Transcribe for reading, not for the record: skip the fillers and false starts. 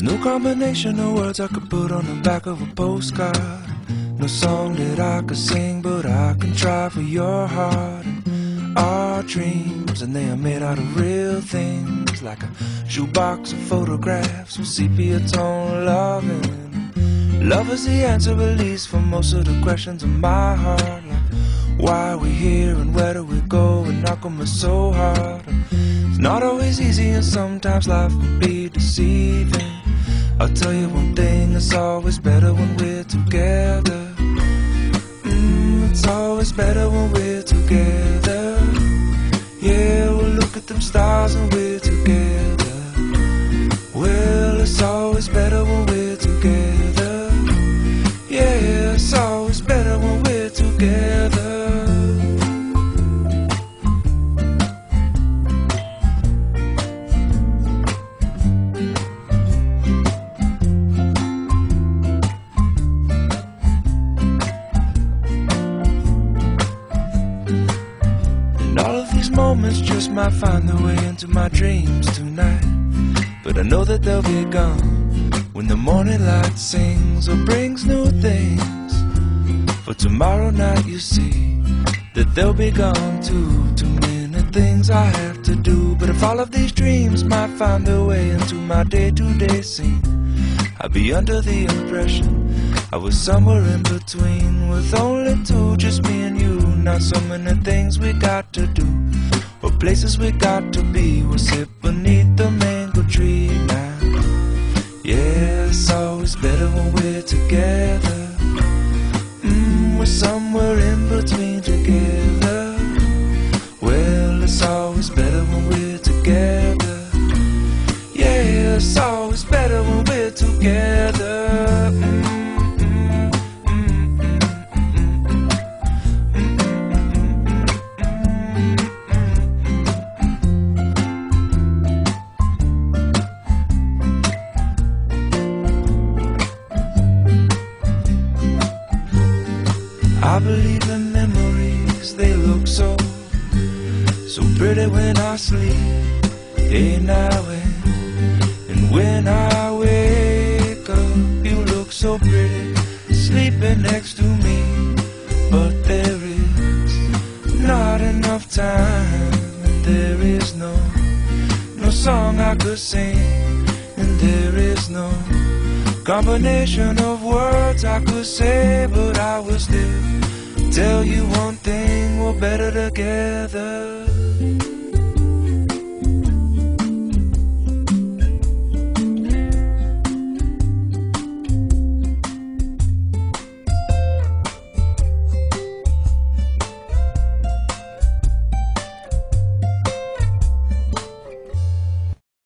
There's no combination of words I could put on the back of a postcard. No song that I could sing, but I can try for your heart. And our dreams, and they are made out of real things, like a shoebox of photographs with sepia tone loving. Love is the answer, at least for most of the questions in my heart, like why are we here and where do we go, and how come it's so hard. It's not always easy, and sometimes life can be deceiving. I'll tell you one thing, it's always better when we're together. It's always better when we're together. Yeah, we'll look at them stars when we're together. Well, it's always better when we're together. Yeah, it's always better when we're together. All of these moments just might find their way into my dreams tonight, but I know that they'll be gone when the morning light sings or brings new things. For tomorrow night you see that they'll be gone too. Too many things I have to do, but if all of these dreams might find their way into my day-to-day scene, I'd be under the impression I was somewhere in between, with only two, just me and you. Not so many things we got to do, or places we got to be. We'll sit beneath the mango tree now. Yeah, it's always better when we're together. We're somewhere in between together. Well, it's always better when we're together. Yeah, it's always better when we're together. I believe in memories, they look so pretty when I sleep, day and night. And when I wake up, you look so pretty, sleeping next to me. But there is not enough time, and there is no song I could sing, and there is no combination of words I could say, but I will still tell you one thing, we're better together.